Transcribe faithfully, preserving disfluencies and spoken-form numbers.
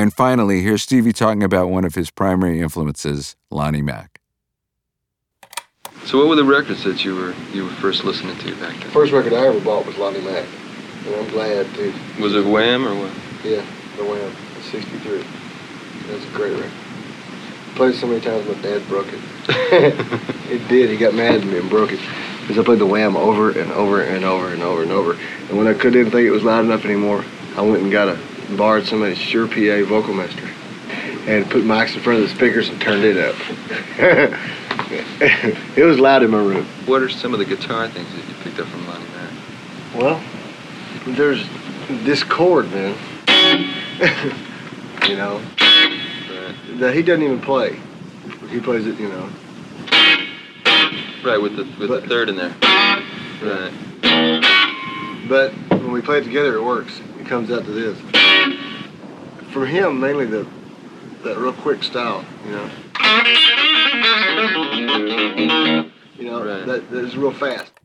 And finally, here's Stevie talking about one of his primary influences, Lonnie Mack. So what were the records that you were you were first listening to back then? First record I ever bought was Lonnie Mack, and I'm glad too. Was it Wham or what? Yeah, the Wham, sixty-three. That's a great record. Played it so many times my dad broke it. It did. He got mad at me and broke it because I played the Wham over and over and over and over and over. And when I couldn't think it was loud enough anymore, I went and got a borrowed somebody's Shure P A Vocal Master and put mics in front of the speakers and turned it up. It was loud in my room. What are some of the guitar things that you picked up from Lonnie Mack? Well, there's this chord, man. You know, Right. that he doesn't even play. He plays it, you know. Right, with the with But- the third in there. Right. But when we play it together, it works. It comes out to this. From him, mainly the that real quick style, you know. You know, Right. that, that is real fast.